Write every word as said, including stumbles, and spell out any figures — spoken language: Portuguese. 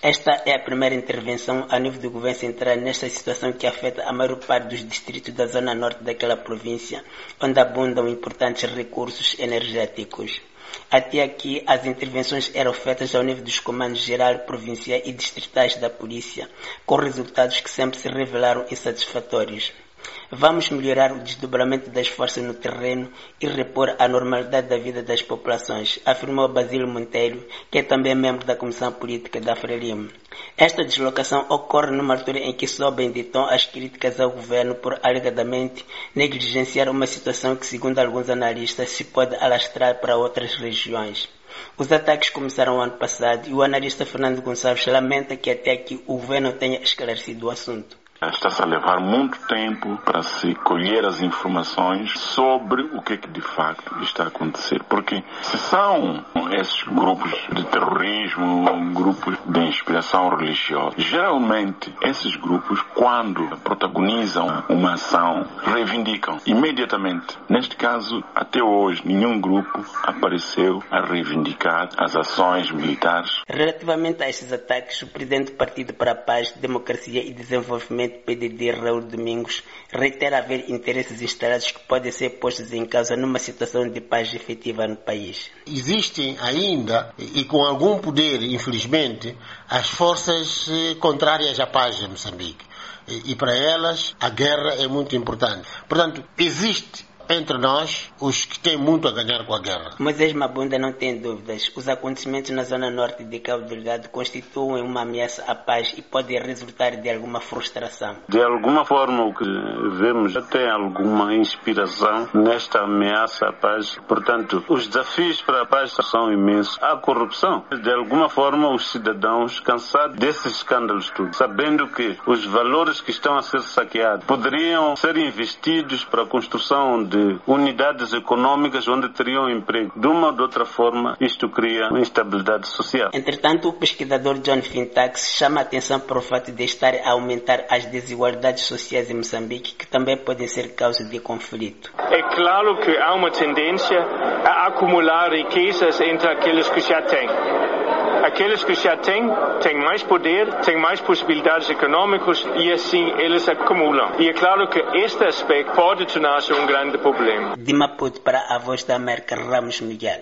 Esta é a primeira intervenção a nível do governo central nesta situação que afeta a maior parte dos distritos da zona norte daquela província, onde abundam importantes recursos energéticos. Até aqui, as intervenções eram feitas ao nível dos comandos geral, provinciais e distritais da polícia, com resultados que sempre se revelaram insatisfatórios. Vamos melhorar o desdobramento das forças no terreno e repor a normalidade da vida das populações, afirmou Basílio Monteiro, que é também membro da Comissão Política da Frelimo. Esta deslocação ocorre numa altura em que sobem de tom as críticas ao governo por, alegadamente, negligenciar uma situação que, segundo alguns analistas, se pode alastrar para outras regiões. Os ataques começaram ano passado e o analista Fernando Gonçalves lamenta que até aqui o governo tenha esclarecido o assunto. Está-se a levar muito tempo para se colher as informações sobre o que é que de facto está a acontecer. Porque se são esses grupos de terrorismo, grupos de inspiração religiosa, geralmente esses grupos, quando protagonizam uma ação, reivindicam imediatamente. Neste caso, até hoje, nenhum grupo apareceu a reivindicar as ações militares. Relativamente a esses ataques, o presidente do Partido para a Paz, Democracia e Desenvolvimento, P D D, Raul Domingos, reitera haver interesses instalados que podem ser postos em causa numa situação de paz efetiva no país. Existem ainda, e com algum poder, infelizmente, as forças contrárias à paz em Moçambique. E, e para elas, a guerra é muito importante. Portanto, existe entre nós os que têm muito a ganhar com a guerra. Moisés Mabunda não tem dúvidas. Os acontecimentos na zona norte de Cabo Delgado constituem uma ameaça à paz e podem resultar de alguma frustração. De alguma forma, o que vemos até alguma inspiração nesta ameaça à paz. Portanto, os desafios para a paz são imensos. A corrupção. De alguma forma, os cidadãos, cansados desses escândalos todos, sabendo que os valores que estão a ser saqueados poderiam ser investidos para a construção de de unidades econômicas onde teriam emprego. De uma ou de outra forma, isto cria uma instabilidade social. Entretanto, o pesquisador John Fintax chama a atenção para o fato de estar a aumentar as desigualdades sociais em Moçambique, que também podem ser causa de conflito. É claro que há uma tendência a acumular riquezas entre aqueles que já têm. Aqueles que já têm, têm mais poder, têm mais possibilidades econômicas e assim eles acumulam. E é claro que este aspecto pode tornar-se um grande problema. De Maputo para a Voz da América, Ramos Miguel.